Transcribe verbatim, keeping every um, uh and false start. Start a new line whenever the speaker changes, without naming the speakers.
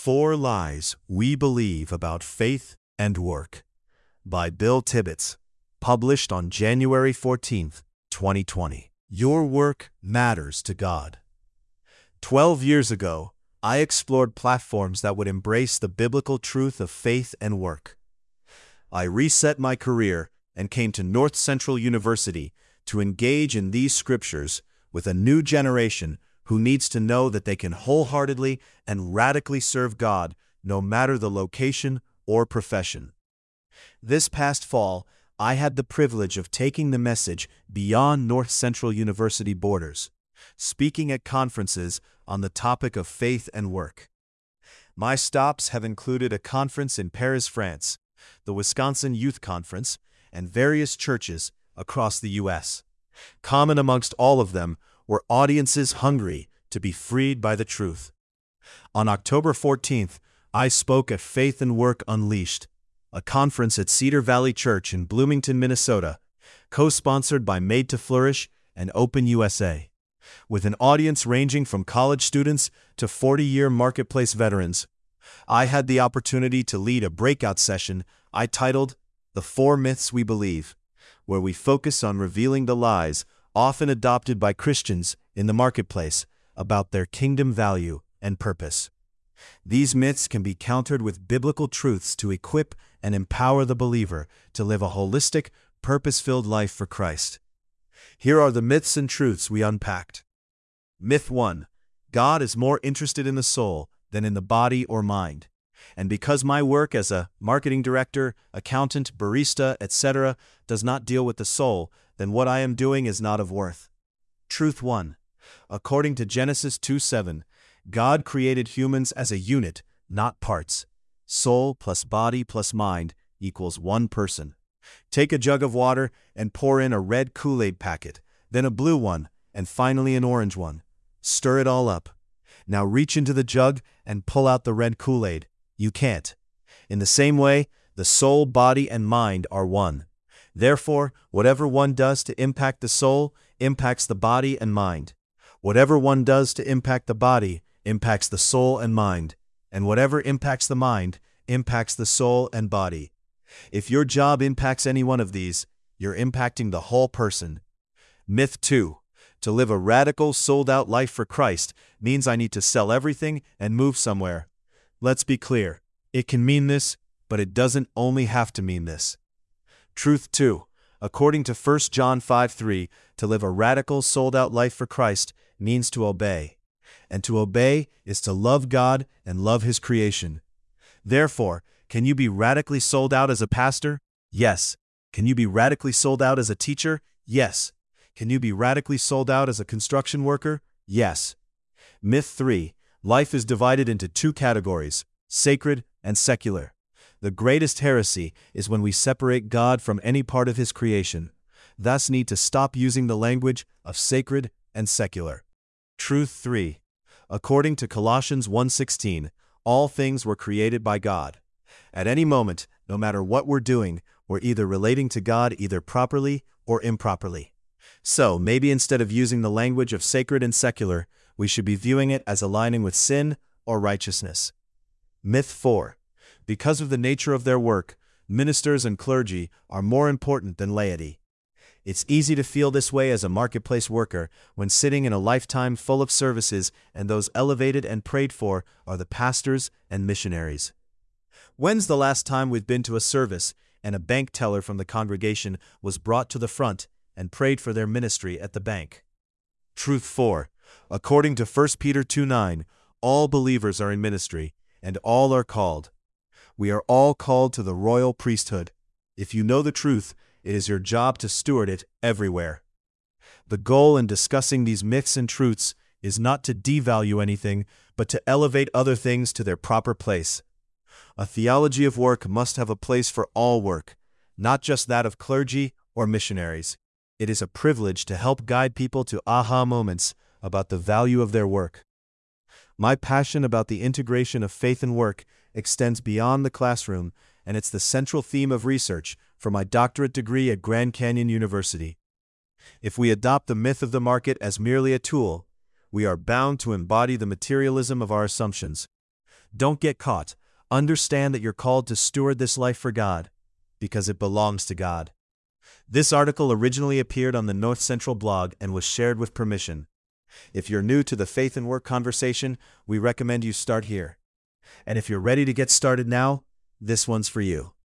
Four Lies We Believe About Faith and Work by Bill Tibbetts, published on January fourteenth, twenty twenty. Your work matters to God. Twelve years ago, I explored platforms that would embrace the biblical truth of faith and work. I reset my career and came to North Central University to engage in these scriptures with a new generation who needs to know that they can wholeheartedly and radically serve God no matter the location or profession. This past fall, I had the privilege of taking the message beyond North Central University borders, speaking at conferences on the topic of faith and work. My stops have included a conference in Paris, France, the Wisconsin Youth Conference, and various churches across the U S Common amongst all of them were audiences hungry to be freed by the truth. On October fourteenth, I spoke at Faith and Work Unleashed, a conference at Cedar Valley Church in Bloomington, Minnesota, co-sponsored by Made to Flourish and Open U S A, with an audience ranging from college students to forty-year marketplace veterans. I had the opportunity to lead a breakout session I titled The Four Myths We Believe, where we focus on revealing the lies often adopted by Christians in the marketplace about their kingdom value and purpose. These myths can be countered with biblical truths to equip and empower the believer to live a holistic, purpose-filled life for Christ. Here are the myths and truths we unpacked. Myth one. God is more interested in the soul than in the body or mind. And because my work as a marketing director, accountant, barista, et cetera does not deal with the soul, then what I am doing is not of worth. Truth one. According to Genesis two seven, God created humans as a unit, not parts. Soul plus body plus mind equals one person. Take a jug of water and pour in a red Kool-Aid packet, then a blue one, and finally an orange one. Stir it all up. Now reach into the jug and pull out the red Kool-Aid. You can't. In the same way, the soul, body, and mind are one. Therefore, whatever one does to impact the soul impacts the body and mind. Whatever one does to impact the body impacts the soul and mind. And whatever impacts the mind impacts the soul and body. If your job impacts any one of these, you're impacting the whole person. Myth two. To live a radical, sold-out life for Christ means I need to sell everything and move somewhere. Let's be clear. It can mean this, but it doesn't only have to mean this. Truth two. According to First John five three, to live a radical, sold-out life for Christ means to obey. And to obey is to love God and love His creation. Therefore, can you be radically sold out as a pastor? Yes. Can you be radically sold out as a teacher? Yes. Can you be radically sold out as a construction worker? Yes. Myth three. Life is divided into two categories, sacred and secular. The greatest heresy is when we separate God from any part of His creation, thus need to stop using the language of sacred and secular. Truth three. According to Colossians one sixteen, all things were created by God. At any moment, no matter what we're doing, we're either relating to God either properly or improperly. So, maybe instead of using the language of sacred and secular, we should be viewing it as aligning with sin or righteousness. Myth four. Because of the nature of their work, ministers and clergy are more important than laity. It's easy to feel this way as a marketplace worker when sitting in a lifetime full of services and those elevated and prayed for are the pastors and missionaries. When's the last time we've been to a service and a bank teller from the congregation was brought to the front and prayed for their ministry at the bank? Truth four. According to First Peter two nine, all believers are in ministry, and all are called. We are all called to the royal priesthood. If you know the truth, it is your job to steward it everywhere. The goal in discussing these myths and truths is not to devalue anything, but to elevate other things to their proper place. A theology of work must have a place for all work, not just that of clergy or missionaries. It is a privilege to help guide people to aha moments about the value of their work. My passion about the integration of faith and work extends beyond the classroom, and it's the central theme of research for my doctorate degree at Grand Canyon University. If we adopt the myth of the market as merely a tool, we are bound to embody the materialism of our assumptions. Don't get caught. Understand that you're called to steward this life for God, because it belongs to God. This article originally appeared on the North Central blog and was shared with permission. If you're new to the Faith and Work conversation, we recommend you start here. And if you're ready to get started now, this one's for you.